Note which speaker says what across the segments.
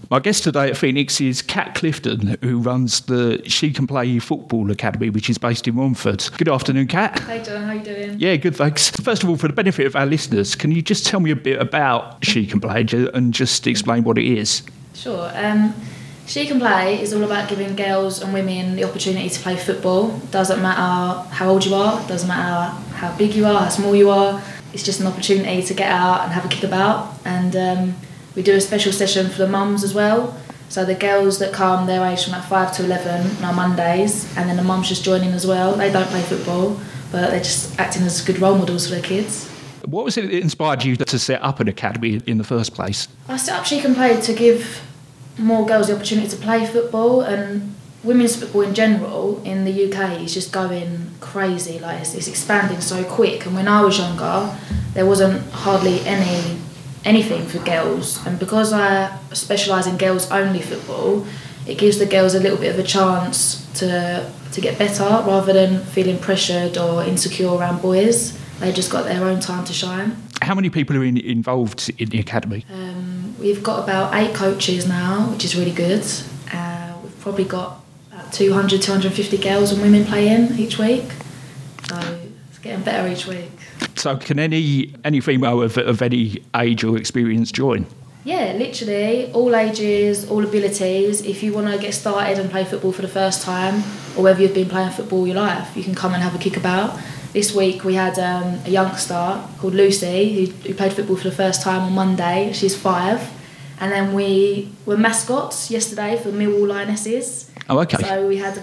Speaker 1: My guest today at Phoenix is Kat Clifton, who runs the She Can Play Football Academy, which is based in Romford. Good afternoon, Kat.
Speaker 2: Hey John, how you doing?
Speaker 1: Yeah, good, thanks. First of all, for the benefit of our listeners, can you just tell me a bit about She Can Play and just explain what it is?
Speaker 2: Sure. She Can Play is all about giving girls and women the opportunity to play football. Doesn't matter how old you are, doesn't matter how big you are, how small you are. It's just an opportunity to get out and have a kick about. And we do a special session for the mums as well. So the girls that come, they're aged from like 5 to 11 on Mondays, and then the mums just join in as well. They don't play football, but they're just acting as good role models for their kids.
Speaker 1: What was it that inspired you to set up an academy in the first place?
Speaker 2: I set up She Can Play to give more girls the opportunity to play football, and women's football in general in the UK is just going crazy. Like it's expanding so quick, and when I was younger there wasn't hardly anything for girls, and because I specialise in girls only football, it gives the girls a little bit of a chance to get better rather than feeling pressured or insecure around boys. They just got their own time to shine.
Speaker 1: How many people are involved in the academy?
Speaker 2: We've got about 8 coaches now, which is really good. We've probably got about 200, 250 girls and women playing each week. So it's getting better each week.
Speaker 1: So can any female of any age or experience join?
Speaker 2: Yeah, literally, all ages, all abilities. If you want to get started and play football for the first time, or whether you've been playing football all your life, you can come and have a kick about. This week we had a youngster called Lucy who played football for the first time on Monday. She's 5. And then we were mascots yesterday for Millwall Lionesses.
Speaker 1: Oh, okay.
Speaker 2: So we had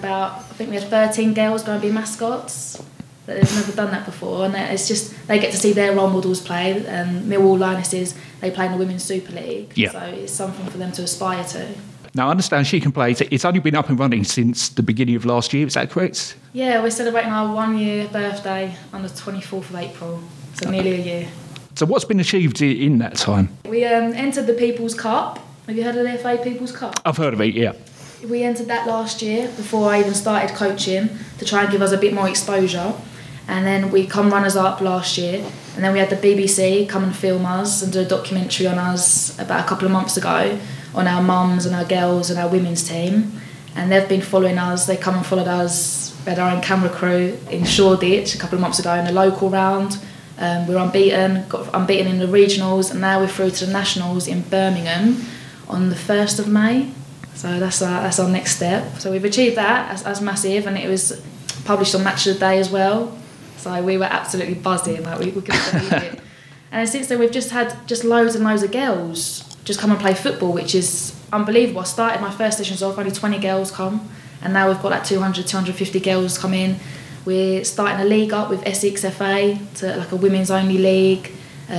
Speaker 2: 13 girls going to be mascots. They've never done that before, and it's just they get to see their role models play. Millwall Lionesses, they play in the Women's Super League, so it's something for them to aspire to. Now,
Speaker 1: I understand She Can Play, it's only been up and running since the beginning of last year, is that correct?
Speaker 2: Yeah, we're celebrating our 1-year birthday on the 24th of April, so nearly a year.
Speaker 1: So what's been achieved in that time?
Speaker 2: We entered the People's Cup. Have you heard of the FA People's Cup?
Speaker 1: I've heard of it, yeah.
Speaker 2: We entered that last year before I even started coaching to try and give us a bit more exposure. And then we come runners-up last year, and then we had the BBC come and film us and do a documentary on us about a couple of months ago on our mums and our girls and our women's team. And they've been following us. They come and followed us. We had our own camera crew in Shoreditch a couple of months ago in the local round. We were got unbeaten in the regionals, and now we're through to the nationals in Birmingham on the 1st of May. So that's our next step. So we've achieved that as massive, and it was published on Match of the Day as well. So we were absolutely buzzing, like we couldn't believe it. And since then we've just had loads and loads of girls just come and play football, which is unbelievable. I started my first sessions off, only 20 girls come, and now we've got like 200, 250 girls come in. We're starting a league up with Essex FA, to like a women's only league.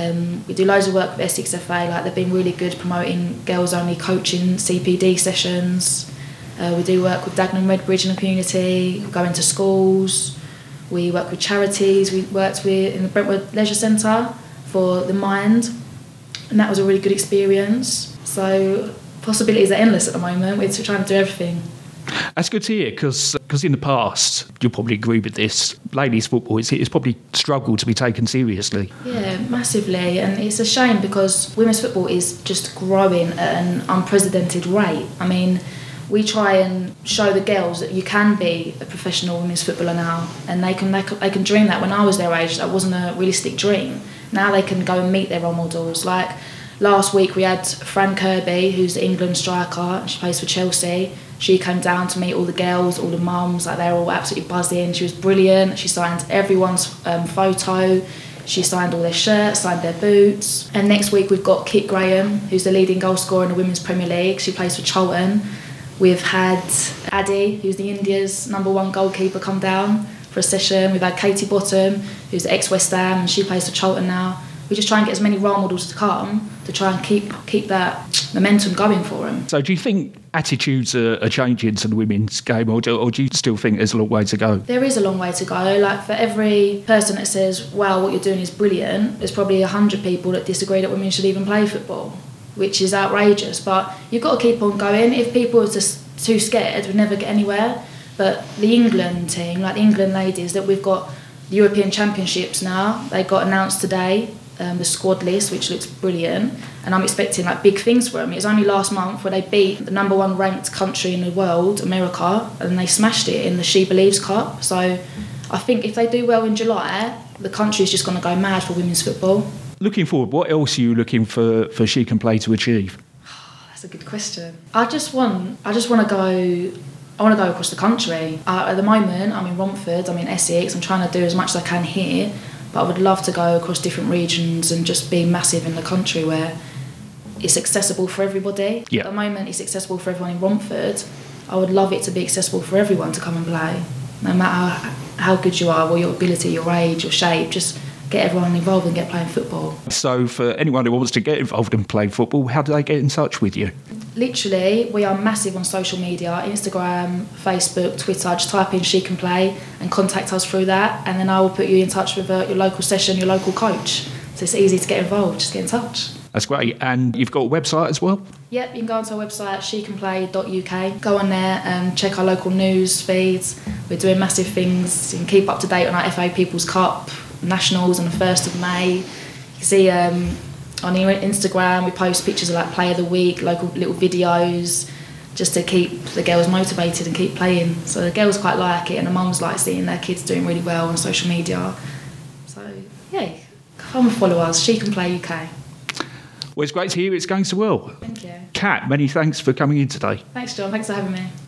Speaker 2: We do loads of work with Essex FA, like they've been really good promoting girls only coaching CPD sessions. We do work with Dagenham Redbridge in the community, we go into schools. We work with charities. We worked in the Brentwood Leisure Centre for the Mind, and that was a really good experience. So possibilities are endless at the moment. We're trying to do everything.
Speaker 1: That's good to hear, because in the past, you'll probably agree with this, ladies football it's probably struggled to be taken seriously.
Speaker 2: Yeah, massively, and it's a shame because women's football is just growing at an unprecedented rate. I mean, we try and show the girls that you can be a professional women's footballer now, and they can dream that. When I was their age, that wasn't a realistic dream. Now they can go and meet their role models. Like last week we had Fran Kirby, who's the England striker, she plays for Chelsea. She came down to meet all the girls, all the mums, like they were all absolutely buzzing. She was brilliant. She signed everyone's photo. She signed all their shirts, signed their boots. And next week we've got Kit Graham, who's the leading goal scorer in the Women's Premier League. She plays for Charlton. We've had Addy, who's the India's #1 goalkeeper, come down for a session. We've had Katie Bottom, who's the ex-West Ham, and she plays for Charlton now. We just try and get as many role models to come to try and keep that momentum going for them.
Speaker 1: So do you think attitudes are changing to the women's game, or do you still think there's a long way to go?
Speaker 2: There is a long way to go. Like for every person that says, wow, what you're doing is brilliant, there's probably 100 people that disagree that women should even play football, which is outrageous. But you've got to keep on going. If people are just too scared, we'll never get anywhere. But the England team, like the England ladies, that we've got the European Championships now, they got announced today. the squad list, which looks brilliant, and I'm expecting like big things from them. It was only last month where they beat the number 1 ranked country in the world, America, and they smashed it in the She Believes Cup. So I think if they do well in July, the country's just going to go mad for women's football.
Speaker 1: Looking forward, what else are you looking for She Can Play to achieve?
Speaker 2: That's a good question. I just want to go. I want to go across the country. At the moment, I'm in Romford, I'm in Essex. I'm trying to do as much as I can here, but I would love to go across different regions and just be massive in the country where it's accessible for everybody.
Speaker 1: Yeah.
Speaker 2: At the moment, it's accessible for everyone in Romford. I would love it to be accessible for everyone to come and play, no matter how good you are, or your ability, your age, your shape. Just get everyone involved and get playing football.
Speaker 1: So for anyone who wants to get involved in playing football, how do they get in touch with you?
Speaker 2: Literally, we are massive on social media, Instagram, Facebook, Twitter. Just type in She Can Play and contact us through that, and then I will put you in touch with your local session, your local coach. So it's easy to get involved, just get in touch.
Speaker 1: That's great. And you've got a website as well?
Speaker 2: Yep, you can go onto our website, shecanplay.uk. Go on there and check our local news feeds. We're doing massive things. You can keep up to date on our FA People's Cup, Nationals on the 1st of May. You can see on Instagram we post pictures of like Play of the Week, local little videos, just to keep the girls motivated and keep playing. So the girls quite like it, and the mums like seeing their kids doing really well on social media. So yeah, come and follow us, She Can Play UK.
Speaker 1: Well, it's great to hear it's going so well.
Speaker 2: Thank you.
Speaker 1: Kat, many thanks for coming in today.
Speaker 2: Thanks, John. Thanks for having me.